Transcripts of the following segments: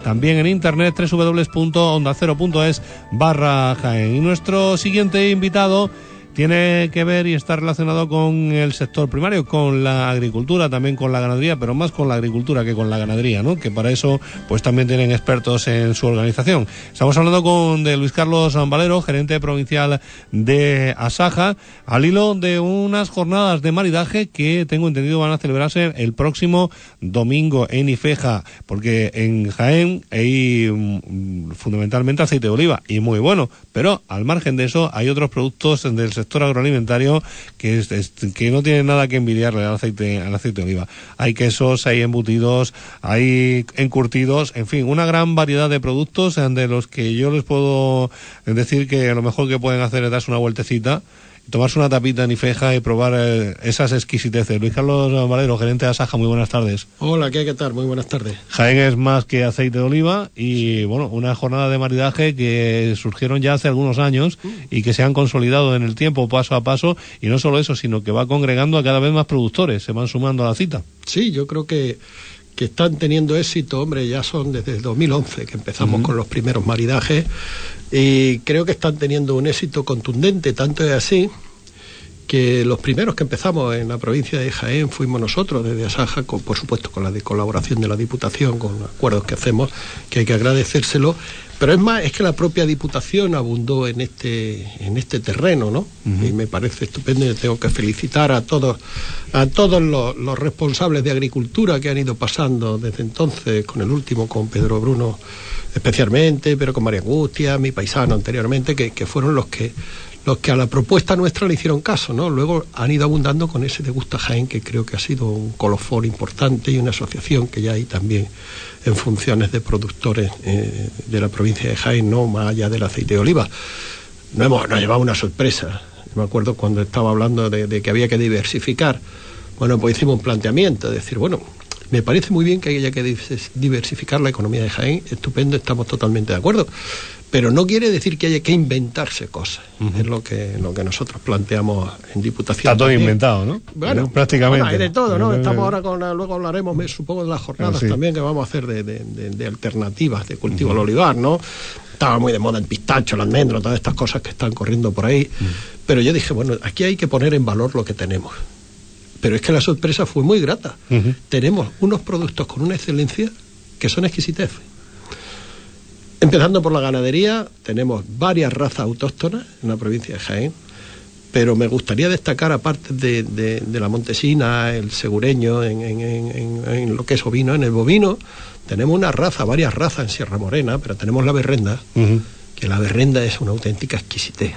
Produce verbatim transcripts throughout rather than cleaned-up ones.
también en internet doble u doble u doble u punto onda cero punto es barra Jaén. Y nuestro siguiente invitado tiene que ver y está relacionado con el sector primario, con la agricultura, también con la ganadería, pero más con la agricultura que con la ganadería, ¿no? Que para eso pues también tienen expertos en su organización. Estamos hablando con de Luis Carlos Valero, gerente provincial de Asaja, al hilo de unas jornadas de maridaje que tengo entendido van a celebrarse el próximo domingo en Ifeja, porque en Jaén hay mm, fundamentalmente aceite de oliva y muy bueno, pero al margen de eso hay otros productos del sector agroalimentario que, es, es, que no tienen nada que envidiarle al aceite, al aceite de oliva. Hay quesos, hay embutidos, hay encurtidos, en fin, una gran variedad de productos de los que yo les puedo decir que lo mejor que pueden hacer es darse una vueltecita, tomarse una tapita en Ifeja y probar eh, esas exquisiteces. Luis Carlos Valero, gerente de Asaja, muy buenas tardes. Hola, ¿qué, qué tal? Muy buenas tardes. Jaén es más que aceite de oliva y, bueno, una jornada de maridaje que surgieron ya hace algunos años y que se han consolidado en el tiempo, paso a paso, y no solo eso, sino que va congregando a cada vez más productores, se van sumando a la cita. Sí, yo creo que que están teniendo éxito, hombre, ya son desde el dos mil once que empezamos uh-huh. con los primeros maridajes y creo que están teniendo un éxito contundente, tanto es así que los primeros que empezamos en la provincia de Jaén fuimos nosotros desde Asaja, con, por supuesto con la de colaboración de la Diputación, con acuerdos que hacemos, que hay que agradecérselo, pero es más, es que la propia Diputación abundó en este en este terreno, ¿no? Uh-huh. Y me parece estupendo y tengo que felicitar a todos a todos los, los responsables de agricultura que han ido pasando desde entonces, con el último, con Pedro Bruno especialmente, pero con María Angustia, mi paisano anteriormente, que, que fueron los que los que a la propuesta nuestra le hicieron caso, ¿no? Luego han ido abundando con ese Te Gusta Jaén, que creo que ha sido un colofón importante y una asociación que ya hay también en funciones de productores eh, de la provincia de Jaén, no más allá del aceite de oliva. No hemos, nos llevado una sorpresa. Me acuerdo cuando estaba hablando de, de que había que diversificar. Bueno, pues hicimos un planteamiento, de decir, bueno, me parece muy bien que haya que diversificar la economía de Jaén, estupendo, estamos totalmente de acuerdo. Pero no quiere decir que haya que inventarse cosas. Uh-huh. Es lo que lo que nosotros planteamos en Diputación. Está todo también. Inventado, ¿no? Bueno, prácticamente. Bueno, hay de todo, ¿no? Estamos ahora con, la, luego hablaremos, me supongo, de las jornadas sí. también que vamos a hacer de, de, de, de alternativas de cultivo uh-huh. al olivar, ¿no? Estaba muy de moda el pistacho, el almendro, todas estas cosas que están corriendo por ahí. Uh-huh. Pero yo dije, bueno, aquí hay que poner en valor lo que tenemos. Pero es que la sorpresa fue muy grata. Uh-huh. Tenemos unos productos con una excelencia que son exquisitez. Empezando por la ganadería, tenemos varias razas autóctonas en la provincia de Jaén, pero me gustaría destacar, aparte de, de, de la montesina, el segureño, en, en, en, en lo que es ovino, en el bovino, tenemos una raza, varias razas en Sierra Morena, pero tenemos la berrenda, uh-huh. que la berrenda es una auténtica exquisitez.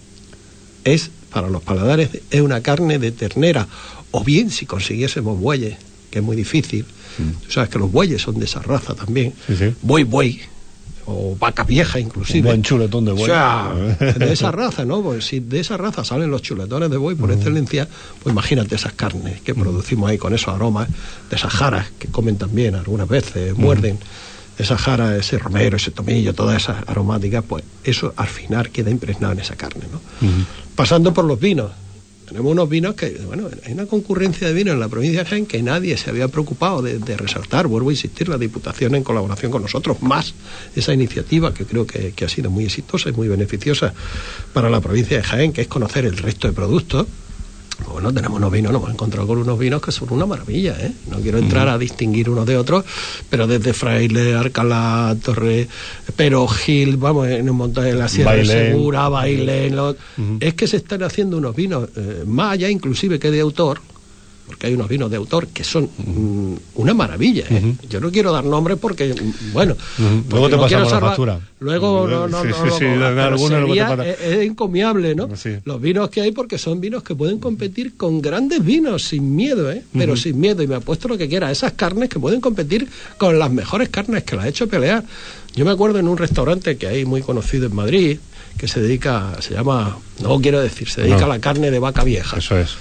Es, para los paladares, es una carne de ternera, o bien si consiguiésemos bueyes, que es muy difícil, uh-huh. tú sabes que los bueyes son de esa raza también, sí, sí. buey, buey, o vaca vieja inclusive. Un buen chuletón de buey. O sea, de esa raza, ¿no? Pues si de esa raza salen los chuletones de buey por uh-huh. excelencia, pues imagínate esas carnes que uh-huh. producimos ahí con esos aromas, de esas jaras que comen también algunas veces, uh-huh. muerden, esa jara, ese romero, ese tomillo, todas esas aromáticas, pues eso al final queda impregnado en esa carne, ¿no? Uh-huh. Pasando por los vinos. Tenemos unos vinos que, bueno, hay una concurrencia de vinos en la provincia de Jaén que nadie se había preocupado de, de resaltar. Vuelvo a insistir, la Diputación en colaboración con nosotros, más esa iniciativa que creo que, que ha sido muy exitosa y muy beneficiosa para la provincia de Jaén, que es conocer el resto de productos. Bueno, tenemos unos vinos, nos hemos encontrado con unos vinos que son una maravilla, ¿eh? No quiero entrar a distinguir unos de otros, pero desde Fraile, Alcalá, Torre, Pero Gil, vamos, en un montón de la Sierra Bailén. Segura, Bailén, los... uh-huh. es que se están haciendo unos vinos, eh, más allá inclusive que de autor, porque hay unos vinos de autor que son mm, una maravilla, ¿eh? Uh-huh. Yo no quiero dar nombres porque, bueno... Uh-huh. Luego te no pasamos salvar... la factura. Luego, no, no, sí, no, sí, no, sí, no, no alguna sería, te es, es encomiable, ¿no? Sí. Los vinos que hay, porque son vinos que pueden competir con grandes vinos, sin miedo, ¿eh? Pero uh-huh. sin miedo, y me apuesto lo que quiera, esas carnes que pueden competir con las mejores carnes, que las he hecho pelear. Yo me acuerdo en un restaurante que hay muy conocido en Madrid, que se dedica, se llama, no quiero decir, se dedica no. a la carne de vaca vieja. Eso es.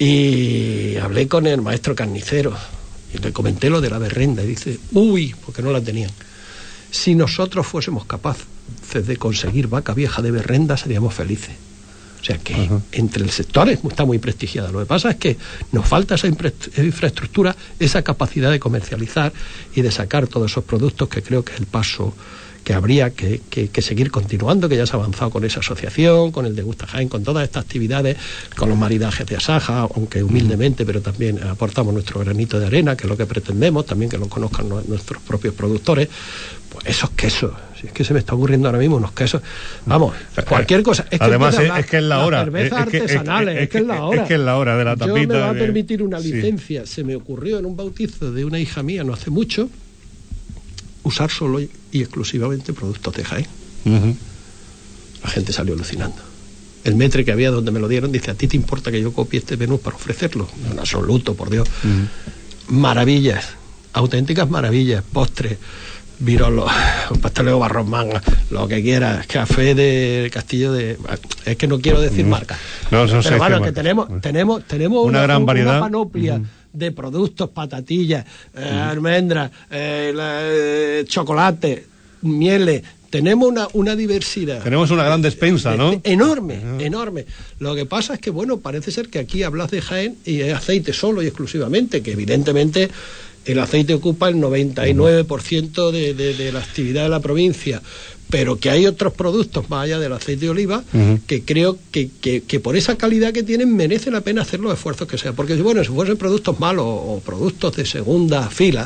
Y hablé con el maestro carnicero y le comenté lo de la berrenda y dice, uy, porque no la tenían. Si nosotros fuésemos capaces de conseguir vaca vieja de berrenda, seríamos felices. O sea que uh-huh. entre el sector está muy prestigiada. Lo que pasa es que nos falta esa infra- infraestructura, esa capacidad de comercializar y de sacar todos esos productos, que creo que es el paso que habría que, que, que seguir continuando, que ya se ha avanzado con esa asociación, con el Degusta Jaén, con todas estas actividades, con los maridajes de Asaja, aunque humildemente, pero también aportamos nuestro granito de arena, que es lo que pretendemos, también que lo conozcan no, nuestros propios productores. Pues esos quesos, si es que se me está ocurriendo ahora mismo unos quesos, vamos, cualquier cosa. Es que además es, es que es la hora, cervezas es que, artesanales, es, es, es que es la hora. Es que es la hora de la tapita. Yo me va a que... permitir una licencia, sí. Se me ocurrió en un bautizo de una hija mía no hace mucho, usar solo y exclusivamente productos de Jaén. Uh-huh. La gente salió alucinando. El metre que había donde me lo dieron dice: ¿a ti te importa que yo copie este menú para ofrecerlo? En absoluto, por Dios. Uh-huh. Maravillas, auténticas maravillas, postres, virolos, pasteleo barromán, lo que quieras, café de Castillo de... Es que no quiero decir uh-huh. marca. No, no pero bueno, que que tenemos, tenemos, tenemos una, una gran variedad. Una panoplia uh-huh. de productos, patatillas, eh, uh-huh. almendras, eh, la, eh, chocolate, mieles. Tenemos una, una diversidad. Tenemos una gran despensa, ¿no? Eh, enorme, uh-huh. enorme. Lo que pasa es que, bueno, parece ser que aquí hablas de Jaén y es aceite solo y exclusivamente, que evidentemente el aceite ocupa el noventa y nueve por ciento de, de, de la actividad de la provincia, pero que hay otros productos más allá del aceite de oliva uh-huh. que creo que, que, que por esa calidad que tienen merece la pena hacer los esfuerzos que sea, porque bueno, si fuesen productos malos o productos de segunda fila,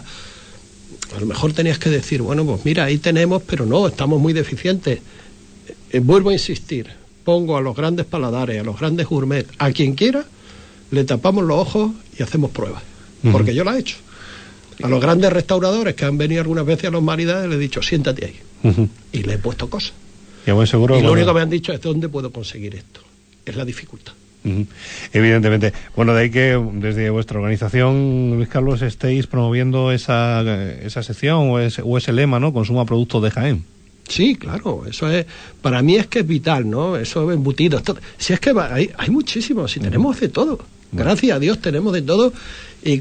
a lo mejor tenías que decir, bueno, pues mira, ahí tenemos, pero no, estamos muy deficientes. Eh, vuelvo a insistir, pongo a los grandes paladares, a los grandes gourmet, a quien quiera, le tapamos los ojos y hacemos pruebas, uh-huh. porque yo la he hecho. A los grandes restauradores que han venido algunas veces a los maridajes les he dicho, siéntate ahí. Uh-huh. Y le he puesto cosas. Y, buen seguro, y lo bueno. único que me han dicho es, ¿dónde puedo conseguir esto? Es la dificultad. Uh-huh. Evidentemente. Bueno, de ahí que desde vuestra organización, Luis Carlos, estéis promoviendo esa, esa sección o ese, o ese lema, ¿no? Consuma productos de Jaén. Sí, claro, eso es, para mí es que es vital, ¿no? Eso es embutido. Esto, si es que va, hay, hay muchísimos, si uh-huh. tenemos de todo. Bueno. Gracias a Dios tenemos de todo. Y,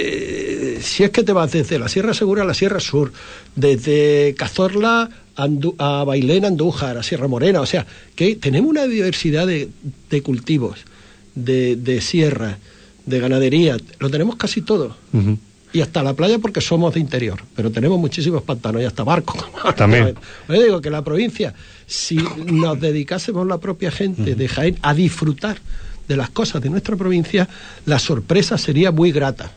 y si es que te vas desde la Sierra Segura a la Sierra Sur, desde Cazorla a, Andu- a Bailén, Andújar, a Sierra Morena, o sea, que tenemos una diversidad de, de cultivos, de, de sierras, de ganadería, lo tenemos casi todo. Uh-huh. Y hasta la playa porque somos de interior, pero tenemos muchísimos pantanos y hasta barcos. También. Yo digo que la provincia, si nos dedicásemos la propia gente uh-huh. de Jaén a disfrutar de las cosas de nuestra provincia, la sorpresa sería muy grata.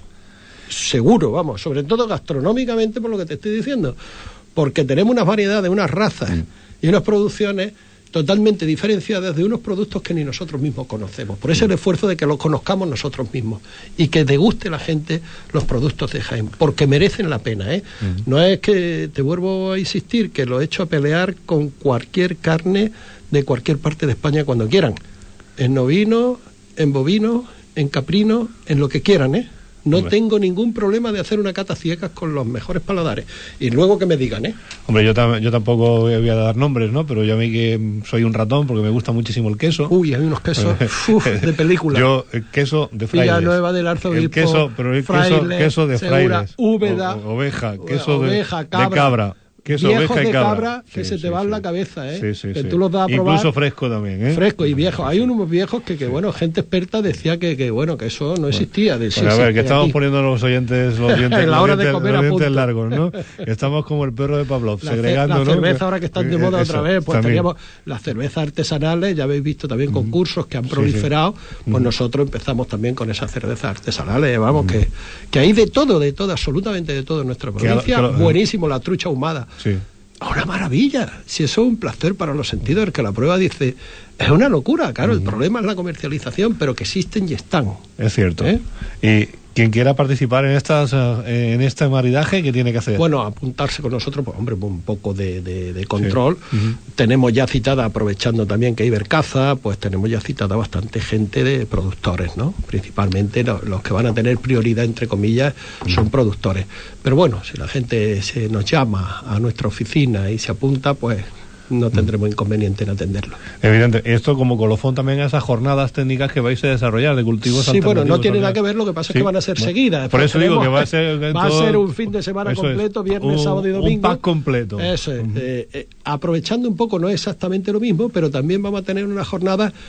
Seguro, vamos, sobre todo gastronómicamente por lo que te estoy diciendo, porque tenemos unas variedades, unas razas mm. y unas producciones totalmente diferenciadas de unos productos que ni nosotros mismos conocemos. Por eso el esfuerzo de que los conozcamos nosotros mismos y que deguste la gente los productos de Jaén, porque merecen la pena, ¿eh? Mm. No es que, te vuelvo a insistir, que lo he hecho a pelear con cualquier carne de cualquier parte de España cuando quieran. En ovino, en bovino, en caprino, en lo que quieran, ¿eh? No Hombre. tengo ningún problema de hacer una cata ciegas con los mejores paladares. Y luego que me digan, ¿eh? Hombre, yo, tam- yo tampoco voy a dar nombres, ¿no? Pero yo a mí que soy un ratón porque me gusta muchísimo el queso. Uy, hay unos quesos uf, de película. Yo, el queso de frailes. Villanueva del Arzobispo. El queso, pero el fraile, queso, queso de Segura, frailes. Úbeda. O, oveja, queso oveja, de, cabra, de cabra. Queso, viejos oveja y de cabra, cabra que sí, se sí, te van sí. la cabeza, ¿eh? Sí, sí, que sí. tú los das a probar. Incluso fresco también, ¿eh? Fresco y viejo. Hay unos viejos que, que sí. bueno, gente experta decía que, que bueno, que eso no existía. De, bueno, sí, a ver, que estamos aquí poniendo los oyentes los dientes, en la hora los dientes, de comer los a dientes punto. largos, ¿no? Estamos como el perro de Pavlov, la segregando, La ¿no? cerveza ahora que están de moda eso, otra vez, pues también. teníamos las cervezas artesanales, ya habéis visto también concursos que han proliferado, sí, sí. pues uh-huh. nosotros empezamos también con esas cervezas artesanales, vamos, uh-huh. que, que hay de todo, de todo, absolutamente de todo en nuestra provincia, que, que, buenísimo, la trucha ahumada. Sí. Una maravilla, si eso es un placer para los sentidos, el que la prueba dice, es una locura, claro, uh-huh. el problema es la comercialización, pero que existen y están. Es cierto. ¿Eh? Y quien quiera participar en estas en este maridaje, ¿qué tiene que hacer? Bueno, apuntarse con nosotros, pues hombre, un poco de, de, de control. Sí. Uh-huh. Tenemos ya citada, aprovechando también que hay Ibercaza, pues tenemos ya citada bastante gente de productores, ¿no? Principalmente los, los que van a tener prioridad, entre comillas, uh-huh. son productores. Pero bueno, si la gente se nos llama a nuestra oficina y se apunta, pues no tendremos inconveniente en atenderlo. Evidente. Esto como colofón también a esas jornadas técnicas que vais a desarrollar de cultivos sí, alternativos. Sí, bueno, no tiene nada que ver, lo que pasa sí. es que van a ser bueno, seguidas. Por eso digo que va a ser... Va todo, a ser un fin de semana completo, es, viernes, un, sábado y domingo. Un pack completo. Eso es. Uh-huh. Eh, eh, aprovechando un poco, no es exactamente lo mismo, pero también vamos a tener una jornada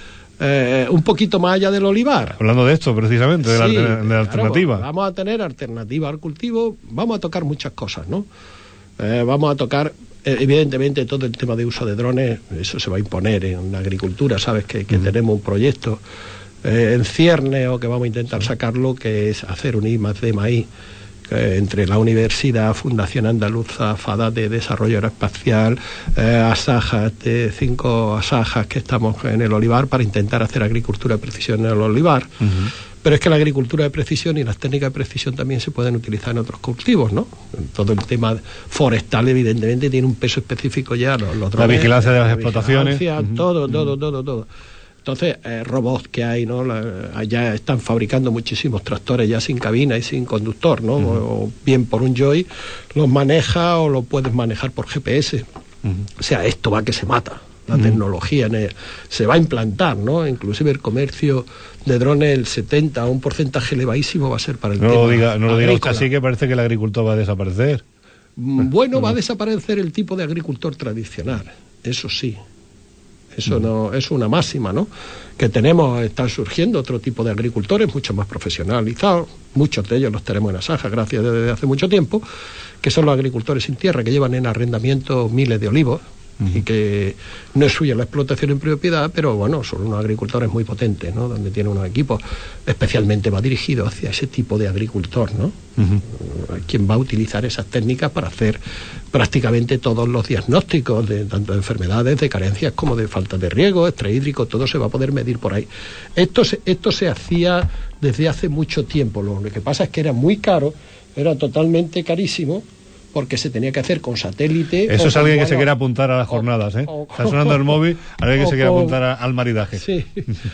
eh, un poquito más allá del olivar. Hablando de esto, precisamente, de, sí, la, de la claro, alternativa. Pues vamos a tener alternativa al cultivo, vamos a tocar muchas cosas, ¿no? Eh, vamos a tocar, eh, evidentemente, todo el tema de uso de drones, eso se va a imponer en la agricultura, sabes que, que uh-huh. tenemos un proyecto eh, en cierne o que vamos a intentar sacarlo, que es hacer un I más D maíz eh, entre la Universidad Fundación Andaluza FADA de Desarrollo Aeroespacial, eh, Asajas, de cinco Asajas que estamos en el olivar para intentar hacer agricultura de precisión en el olivar. Uh-huh. Pero es que la agricultura de precisión y las técnicas de precisión también se pueden utilizar en otros cultivos, ¿no? Todo el tema forestal, evidentemente, tiene un peso específico ya. Los, los drones, la vigilancia de las la explotaciones. Uh-huh. Todo, todo, todo, todo. Entonces, eh, robots que hay, ¿no? La, allá están fabricando muchísimos tractores ya sin cabina y sin conductor, ¿no? Uh-huh. O, o bien por un joy los maneja o lo puedes manejar por G P S. Uh-huh. O sea, esto va que se mata. La uh-huh. tecnología en el, se va a implantar, ¿no? Inclusive el comercio de drones, el setenta, un porcentaje elevadísimo va a ser para el no tema lo diga, no lo diga usted agrícola. así, que parece que el agricultor va a desaparecer. Bueno, va a desaparecer el tipo de agricultor tradicional, eso sí. Eso no es una máxima, ¿no? Que tenemos, están surgiendo otro tipo de agricultores mucho más profesionalizados, muchos de ellos los tenemos en Asaja, gracias desde hace mucho tiempo, que son los agricultores sin tierra, que llevan en arrendamiento miles de olivos, uh-huh. y que no es suya la explotación en propiedad, pero bueno, son unos agricultores muy potentes, ¿no? Donde tienen unos equipos, especialmente va dirigido hacia ese tipo de agricultor, ¿no? Uh-huh. Quien va a utilizar esas técnicas para hacer prácticamente todos los diagnósticos de tanto de enfermedades, de carencias como de falta de riego, estrés hídrico, todo se va a poder medir por ahí. Esto se, esto se hacía desde hace mucho tiempo, lo que pasa es que era muy caro, era totalmente carísimo, porque se tenía que hacer con satélite. Eso es alguien que se quiere apuntar a las jornadas, ¿eh? O, Está sonando el móvil, alguien que se quiere con, apuntar a, al maridaje. Sí,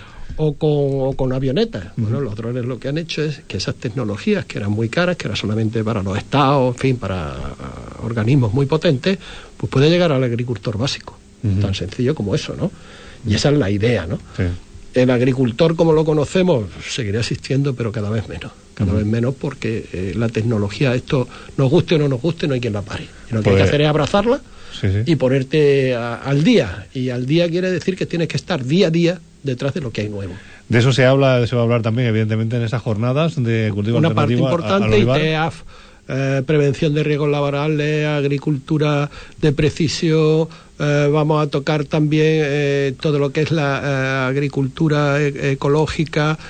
o con, o con avionetas. Uh-huh. Bueno, los drones lo que han hecho es que esas tecnologías, que eran muy caras, que eran solamente para los estados, en fin, para uh, organismos muy potentes, pues puede llegar al agricultor básico. Uh-huh. Tan sencillo como eso, ¿no? Y esa es la idea, ¿no? Sí. El agricultor, como lo conocemos, seguirá existiendo, pero cada vez menos. Cada uh-huh. vez menos porque eh, la tecnología, esto nos guste o no nos guste, no hay quien la pare. Y lo que pues, hay que hacer es abrazarla sí, sí. y ponerte a, al día. Y al día quiere decir que tienes que estar día a día detrás de lo que hay nuevo. De eso se habla, se va a hablar también, evidentemente, en esas jornadas de cultivo Una parte importante, I T E A F, eh, prevención de riesgos laborales, agricultura de precisión. Eh, vamos a tocar también eh, todo lo que es la eh, agricultura e- ecológica,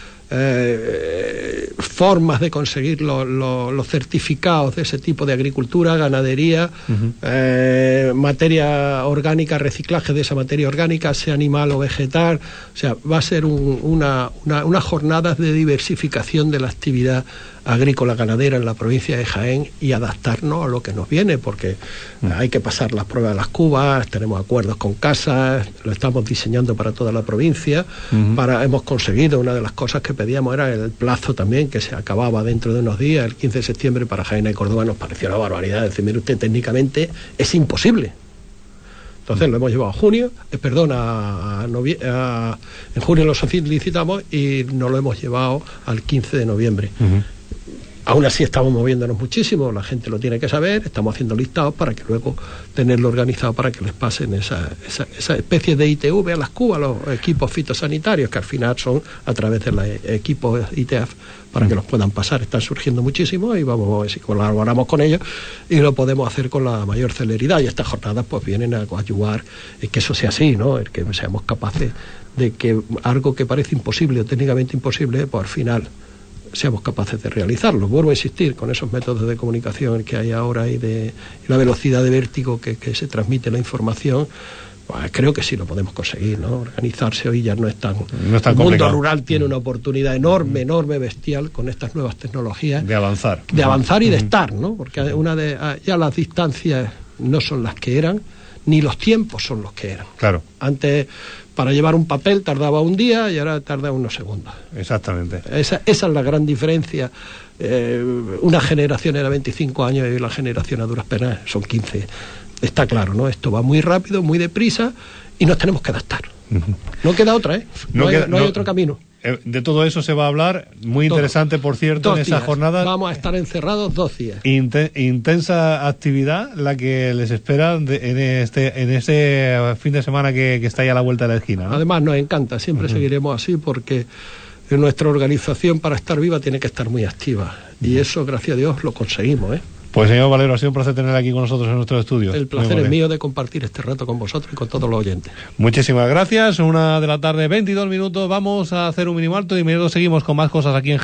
eh, formas de conseguir lo, lo, los certificados de ese tipo de agricultura, ganadería, uh-huh. eh, materia orgánica, reciclaje de esa materia orgánica, sea animal o vegetal. O sea, va a ser un, una, una, unas jornadas de diversificación de la actividad agrícola ganadera en la provincia de Jaén y adaptarnos a lo que nos viene, porque uh-huh. hay que pasar las pruebas de las cubas, tenemos acuerdos con casas, lo estamos diseñando para toda la provincia, uh-huh. para hemos conseguido, una de las cosas que pedíamos era el plazo también, que se acababa dentro de unos días, el quince de septiembre para Jaén y Córdoba. Nos pareció una barbaridad, decir, mire usted, técnicamente es imposible. Entonces uh-huh. lo hemos llevado a junio, eh, perdón, a, a, novie- a en junio lo licitamos y nos lo hemos llevado al quince de noviembre. Uh-huh. Aún así estamos moviéndonos muchísimo, la gente lo tiene que saber, estamos haciendo listados para que luego tenerlo organizado para que les pasen esa, esa, esa especie de I T V a las cubas, los equipos fitosanitarios, que al final son a través de los equipos I T A F para mm. que los puedan pasar. Están surgiendo muchísimo y vamos a ver si colaboramos con ellos y lo podemos hacer con la mayor celeridad. Y estas jornadas pues vienen a ayudar en que eso sea así, ¿no? El que seamos capaces de que algo que parece imposible o técnicamente imposible, pues al final seamos capaces de realizarlo. Vuelvo a insistir, con esos métodos de comunicación que hay ahora y de y la velocidad de vértigo que, que se transmite la información, pues creo que sí lo podemos conseguir, ¿no? Organizarse hoy ya no es tan... No es tan el complicado. mundo rural tiene una oportunidad enorme, enorme, bestial, con estas nuevas tecnologías. De avanzar. De avanzar y de estar, ¿no? Porque una de ya las distancias no son las que eran, ni los tiempos son los que eran. Claro. Antes, para llevar un papel tardaba un día y ahora tarda unos segundos. Exactamente. Esa, esa es la gran diferencia. Eh, una generación era veinticinco años y la generación a duras penas son quince. Está claro, ¿no? Esto va muy rápido, muy deprisa y nos tenemos que adaptar. Uh-huh. No queda otra, ¿eh? No, no, hay, queda, no hay otro camino. eh, de todo eso se va a hablar, muy interesante, todo. Por cierto, dos en esas jornadas. Vamos a estar encerrados dos días. Inten, intensa actividad la que les espera de, en este en este fin de semana que, que está ya a la vuelta de la esquina, ¿no? Además nos encanta, siempre uh-huh. seguiremos así porque nuestra organización para estar viva tiene que estar muy activa uh-huh. y eso, gracias a Dios, lo conseguimos, ¿eh? Pues señor Valero, ha sido un placer tener aquí con nosotros en nuestro estudio. El placer es mío de compartir este rato con vosotros y con todos los oyentes. Muchísimas gracias. Una de la tarde, veintidós minutos. Vamos a hacer un mínimo alto y inmediato seguimos con más cosas aquí en